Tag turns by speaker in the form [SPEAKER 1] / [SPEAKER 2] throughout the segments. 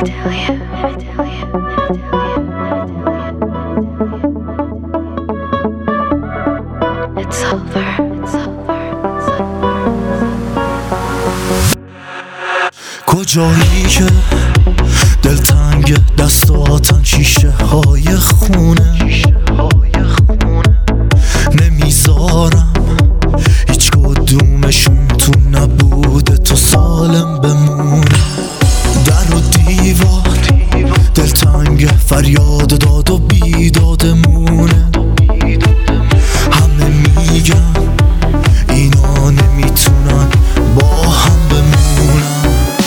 [SPEAKER 1] کجایی که دلتنگ دستاتن شیشه های خونه نمیذارم هیچ کدومشون تو نبوده تو سالم بمونه. در و دیوار دلتنگ فریاد داد و بیدادمونه. همه میگن اینا نمیتونن با هم بمونن.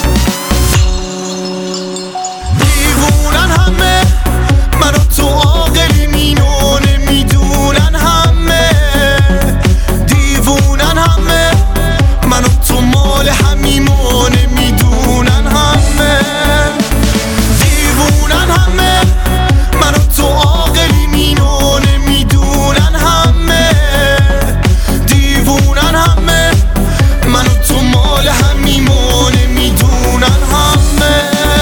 [SPEAKER 1] دیوونن همه منو تو عاقلی مینو نمیدونن. همه دیوونن همه منو تو مال همیمو نمیدونن. همه دیوونن همه منو تو عاقلی مینو نمیدونن. همه دیوونن همه منو تو مال همیمو نمیدونن. همه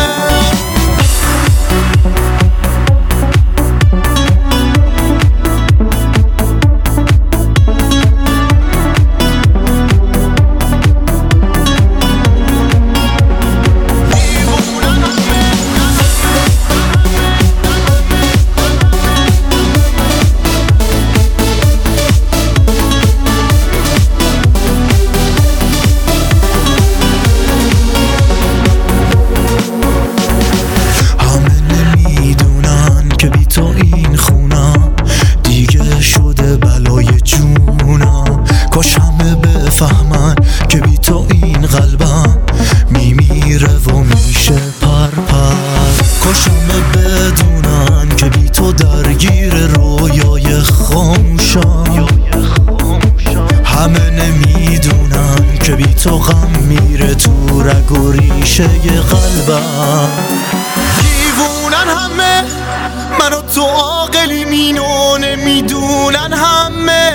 [SPEAKER 1] تو این خونم دیگه شده بلای جونم. کاش همه بفهمن که بی تو این قلبم میمیره و میشه پرپر. کاش همه بدونن که بی تو درگیر رویای خاموشم. همه نمیدونن که بی تو غم میره تو رگ و ریشه قلبم. دیوونن همه منو تو عاقلی مینو نمیدونن. همه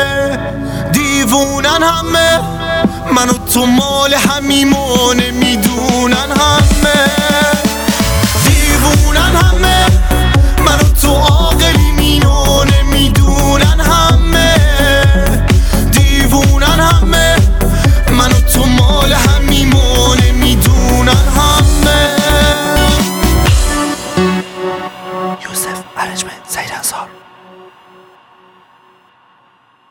[SPEAKER 1] دیوونن همه منو تو مال همیمو نمیدونن. همه دیوونن همه منو تو عاقلی